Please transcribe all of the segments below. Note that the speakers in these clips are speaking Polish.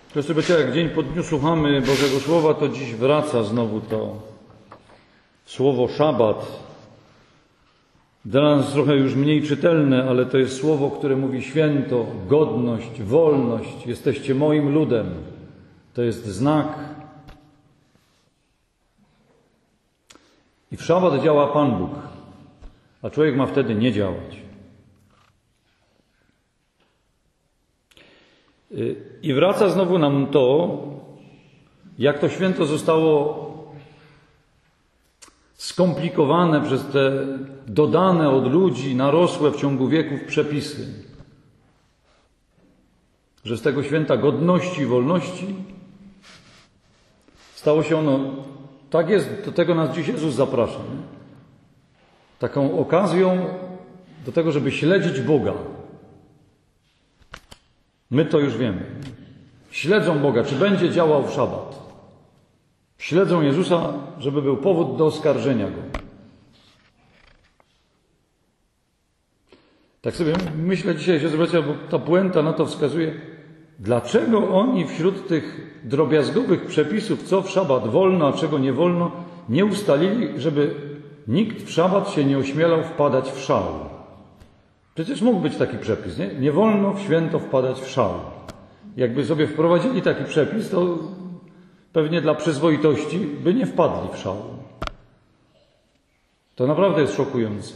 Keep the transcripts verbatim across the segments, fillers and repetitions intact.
Proszę bycia, jak dzień po dniu słuchamy Bożego Słowa, to dziś wraca znowu to słowo szabat. Dla nas trochę już mniej czytelne, ale to jest słowo, które mówi święto, godność, wolność. Jesteście moim ludem. To jest znak. I w szabat działa Pan Bóg, a człowiek ma wtedy nie działać. I wraca znowu nam to, jak to święto zostało skomplikowane przez te dodane od ludzi, narosłe w ciągu wieków przepisy. Że z tego święta godności i wolności stało się ono, tak jest, do tego nas dziś Jezus zaprasza. Nie? Taką okazją do tego, żeby śledzić Boga. My to już wiemy. Śledzą Boga, czy będzie działał w szabat. Śledzą Jezusa, żeby był powód do oskarżenia Go. Tak sobie myślę dzisiaj, siostry bracia, bo ta puenta na to wskazuje, dlaczego oni wśród tych drobiazgowych przepisów, co w szabat wolno, a czego nie wolno, nie ustalili, żeby nikt w szabat się nie ośmielał wpadać w szał. Przecież mógł być taki przepis, nie? Nie wolno w święto wpadać w szał. Jakby sobie wprowadzili taki przepis, to pewnie dla przyzwoitości by nie wpadli w szał. To naprawdę jest szokujące.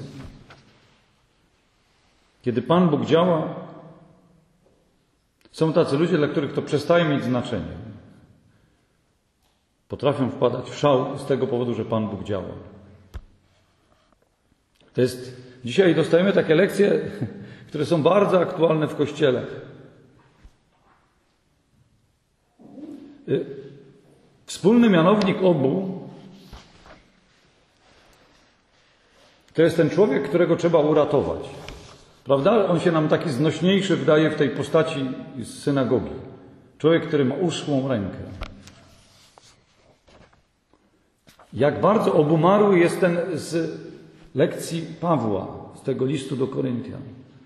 Kiedy Pan Bóg działa, są tacy ludzie, dla których to przestaje mieć znaczenie. Potrafią wpadać w szał z tego powodu, że Pan Bóg działa. To jest, dzisiaj dostajemy takie lekcje, które są bardzo aktualne w Kościele. Wspólny mianownik obu to jest ten człowiek, którego trzeba uratować. Prawda? On się nam taki znośniejszy wydaje w tej postaci z synagogi. Człowiek, który ma uschłą rękę. Jak bardzo obumarły jest ten z lekcji Pawła, z tego listu do Koryntian.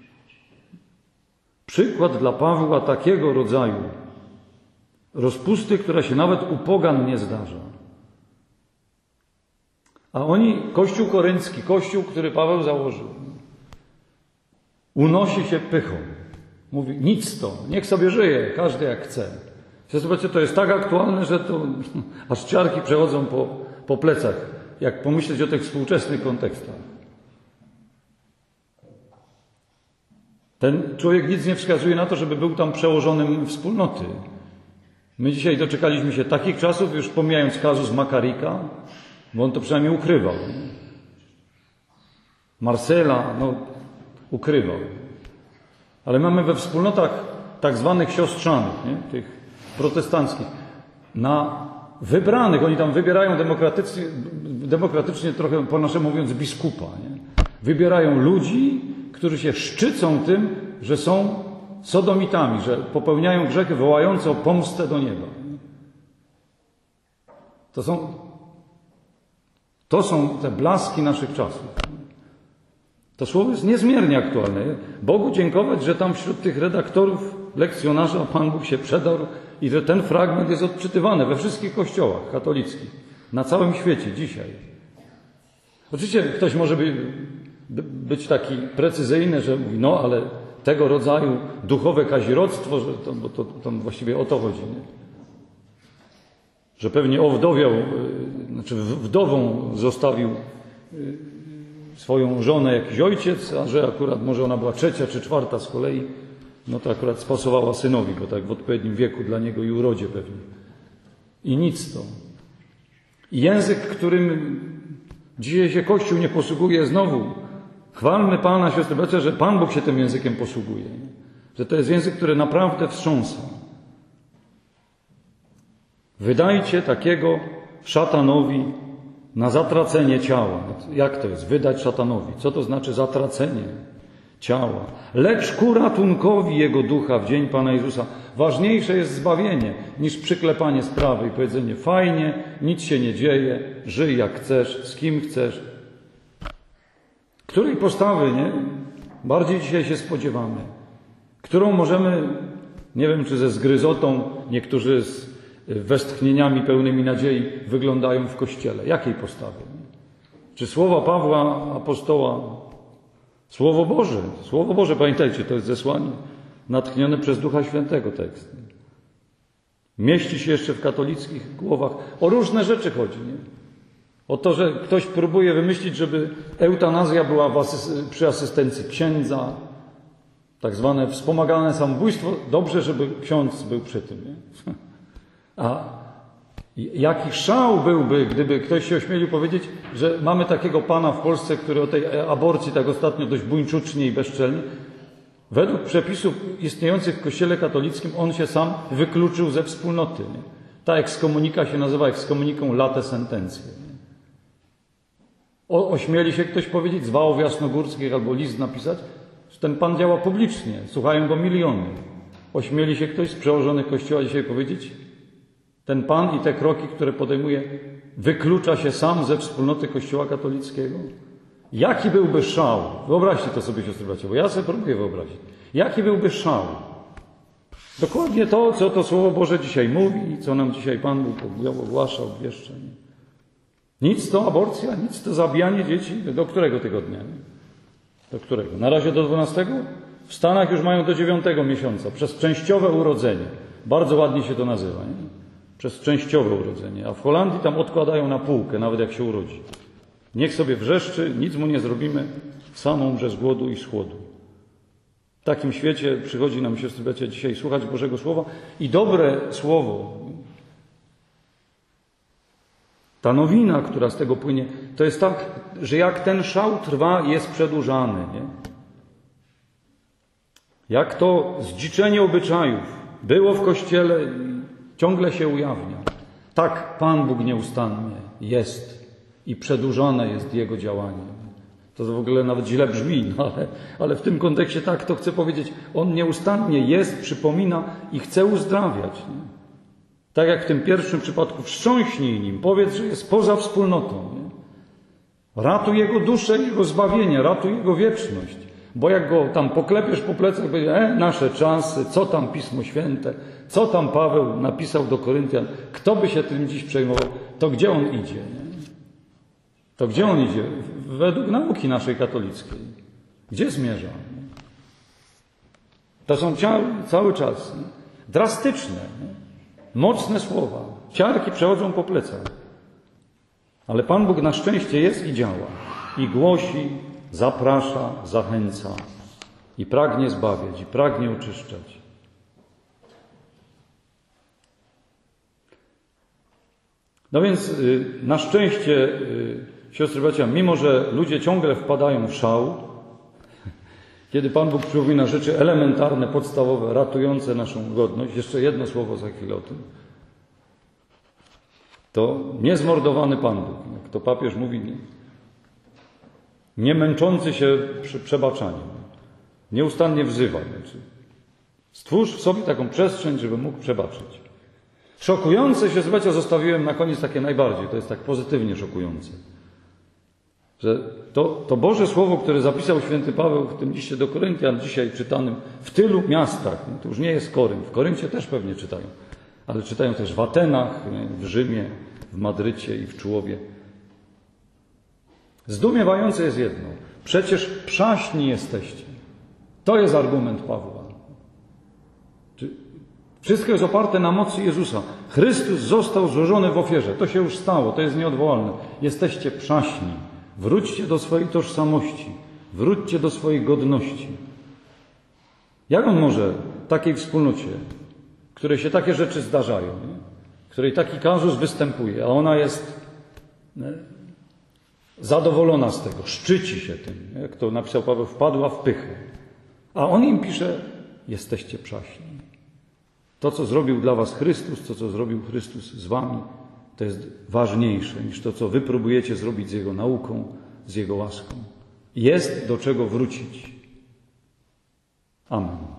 Przykład dla Pawła takiego rodzaju rozpusty, która się nawet u pogan nie zdarza. A oni, Kościół koryncki, Kościół, który Paweł założył, unosi się pychą. Mówi, nic to, niech sobie żyje, każdy jak chce. Zobaczcie, to jest tak aktualne, że to aż ciarki przechodzą po, po plecach, jak pomyśleć o tych współczesnych kontekstach. Ten człowiek nic nie wskazuje na to, żeby był tam przełożonym wspólnoty. My dzisiaj doczekaliśmy się takich czasów, już pomijając kazus Makarika, bo on to przynajmniej ukrywał. Marcela, no, ukrywał. Ale mamy we wspólnotach tak zwanych siostrzanych, nie? Tych protestanckich, na wybranych, oni tam wybierają demokratycznie, demokratycznie trochę po naszemu mówiąc biskupa. Nie? Wybierają ludzi, którzy się szczycą tym, że są sodomitami, że popełniają grzechy wołające o pomstę do nieba. To są, to są te blaski naszych czasów. To słowo jest niezmiernie aktualne. Bogu dziękować, że tam wśród tych redaktorów, lekcjonarza Pan Bóg się przedarł i że ten fragment jest odczytywany we wszystkich kościołach katolickich, na całym świecie dzisiaj. Oczywiście ktoś może by, by, być taki precyzyjny, że mówi, no ale tego rodzaju duchowe kazirodztwo, że to, bo to, to właściwie o to chodzi, nie? Że pewnie owdowiał, znaczy wdową zostawił swoją żonę jakiś ojciec, a że akurat może ona była trzecia czy czwarta z kolei, no to akurat spasowała synowi, bo tak w odpowiednim wieku dla niego i urodzie pewnie. I nic to. I język, którym dzisiaj się Kościół nie posługuje, znowu chwalmy Pana, siostry bracia, że Pan Bóg się tym językiem posługuje. Że to jest język, który naprawdę wstrząsa. Wydajcie takiego szatanowi na zatracenie ciała. Jak to jest? Wydać szatanowi. Co to znaczy zatracenie ciała? Lecz ku ratunkowi jego ducha w dzień Pana Jezusa. Ważniejsze jest zbawienie niż przyklepanie sprawy i powiedzenie fajnie, nic się nie dzieje, żyj jak chcesz, z kim chcesz. Której postawy, nie? Bardziej dzisiaj się spodziewamy. Którą możemy Nie wiem, czy ze zgryzotą niektórzy z westchnieniami pełnymi nadziei wyglądają w Kościele. Jakiej postawy? Czy słowa Pawła, apostoła, Słowo Boże, Słowo Boże, pamiętajcie, to jest zesłanie natchnione przez Ducha Świętego tekst. Mieści się jeszcze w katolickich głowach. O różne rzeczy chodzi, nie? O to, że ktoś próbuje wymyślić, żeby eutanazja była asy- przy asystencji księdza, tak zwane wspomagane samobójstwo. Dobrze, żeby ksiądz był przy tym, nie? A jaki szał byłby, gdyby ktoś się ośmielił powiedzieć, że mamy takiego pana w Polsce, który o tej aborcji tak ostatnio dość buńczucznie i bezczelnie. Według przepisów istniejących w Kościele katolickim on się sam wykluczył ze wspólnoty. Nie? Ta ekskomunika się nazywa ekskomuniką late sentencje. O, ośmieli się ktoś powiedzieć z Wałów Jasnogórskich albo list napisać, że ten pan działa publicznie, słuchają go miliony. Ośmieli się ktoś z przełożonych Kościoła dzisiaj powiedzieć, ten pan i te kroki, które podejmuje, wyklucza się sam ze wspólnoty Kościoła katolickiego? Jaki byłby szał? Wyobraźcie to sobie, siostry bracia, bo ja sobie próbuję wyobrazić. Jaki byłby szał? Dokładnie to, co to Słowo Boże dzisiaj mówi i co nam dzisiaj Pan Bóg ogłaszał jeszcze. Nic to aborcja, nic to zabijanie dzieci. Do którego tygodnia? Nie? Do którego? Na razie do dwunastego? W Stanach już mają do dziewiątego miesiąca. Przez częściowe urodzenie. Bardzo ładnie się to nazywa. Nie? Przez częściowe urodzenie. A w Holandii tam odkładają na półkę, nawet jak się urodzi. Niech sobie wrzeszczy, nic mu nie zrobimy, sam umrze z głodu i z chłodu. W takim świecie przychodzi nam, siostry bracia, dzisiaj słuchać Bożego Słowa i dobre Słowo, ta nowina, która z tego płynie, to jest tak, że jak ten szał trwa, jest przedłużany. Nie? Jak to zdziczenie obyczajów było w Kościele i ciągle się ujawnia. Tak Pan Bóg nieustannie jest i przedłużone jest Jego działanie. To w ogóle nawet źle brzmi, no ale, ale w tym kontekście tak to chcę powiedzieć. On nieustannie jest, przypomina i chce uzdrawiać. Nie? Tak jak w tym pierwszym przypadku, wstrząśnij nim, powiedz, że jest poza wspólnotą. Nie? Ratuj jego duszę, jego zbawienie, ratuj jego wieczność. Bo jak go tam poklepiesz po plecach, będzie, e, nasze czasy, co tam Pismo Święte, co tam Paweł napisał do Koryntian, kto by się tym dziś przejmował, to gdzie on idzie? Nie? To gdzie on idzie? Według nauki naszej katolickiej. Gdzie zmierza? Nie? To są cały, cały czas nie? drastyczne, nie? mocne słowa. Ciarki przechodzą po plecach. Ale Pan Bóg na szczęście jest i działa. I głosi, zaprasza, zachęca. I pragnie zbawiać, i pragnie oczyszczać. No więc na szczęście, siostry bracia, mimo że ludzie ciągle wpadają w szał, kiedy Pan Bóg przypomina rzeczy elementarne, podstawowe, ratujące naszą godność, jeszcze jedno słowo za chwilę o tym, to niezmordowany Pan Bóg, jak to papież mówi, nie, nie męczący się przy przebaczaniu, nieustannie wzywa. Znaczy, stwórz w sobie taką przestrzeń, żeby mógł przebaczyć. Szokujące się, zobaczcie, zostawiłem na koniec takie najbardziej, to jest tak pozytywnie szokujące, że to, to Boże Słowo, które zapisał święty Paweł w tym liście do Koryntian, dzisiaj czytanym w tylu miastach, to już nie jest Korynt, w Koryncie też pewnie czytają, ale czytają też w Atenach, w Rzymie, w Madrycie i w Człowie. Zdumiewające jest jedno, przecież przaśni jesteście. To jest argument Pawła. Wszystko jest oparte na mocy Jezusa. Chrystus został złożony w ofierze. To się już stało, to jest nieodwołalne. Jesteście przaśni. Wróćcie do swojej tożsamości. Wróćcie do swojej godności. Jak on może w takiej wspólnocie, w której się takie rzeczy zdarzają, nie? W której taki kazus występuje, a ona jest nie? zadowolona z tego, szczyci się tym, jak to napisał Paweł, wpadła w pychę. A on im pisze, jesteście przaśni. To, co zrobił dla was Chrystus, to, co zrobił Chrystus z wami, to jest ważniejsze niż to, co wy próbujecie zrobić z Jego nauką, z Jego łaską. Jest do czego wrócić. Amen.